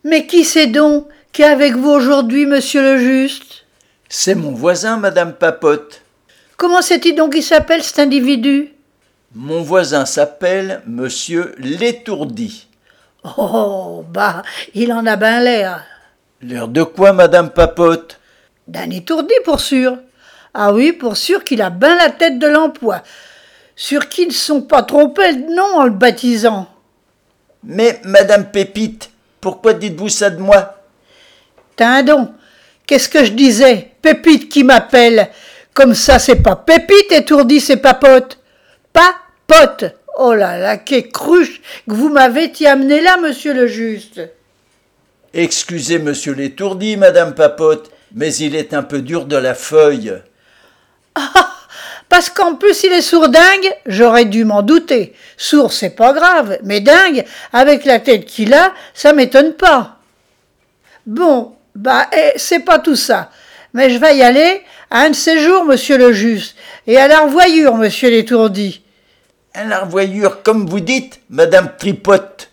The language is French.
Mais qui c'est donc qui est avec vous aujourd'hui, monsieur le juste? C'est mon voisin, madame Papote. Comment c'est-il donc qu'il s'appelle, cet individu? Mon voisin s'appelle monsieur l'étourdi. Oh, bah, il en a ben l'air. L'air de quoi, madame Papote? D'un étourdi, pour sûr. Ah oui, pour sûr qu'il a ben la tête de l'emploi. Sûr qu'ils ne sont pas trompés de nom en le baptisant. Mais, madame Pépite, pourquoi dites-vous ça de moi? Tindon, qu'est-ce que je disais? Pépite qui m'appelle. Comme ça, c'est pas Pépite, étourdi, c'est Papote. Papote. Oh là là, quelle cruche que vous m'avez t'y amené là, monsieur le juste. Excusez monsieur l'étourdi, madame Papote, mais il est un peu dur de la feuille. Ah, parce qu'en plus il est sourdingue, j'aurais dû m'en douter. Sourd, c'est pas grave, mais dingue, avec la tête qu'il a, ça m'étonne pas. Bon, bah, c'est pas tout ça. Mais je vais y aller à un de ces jours, monsieur le juste, et à la revoyure, monsieur l'étourdi. À la revoyure, comme vous dites, madame Tripote.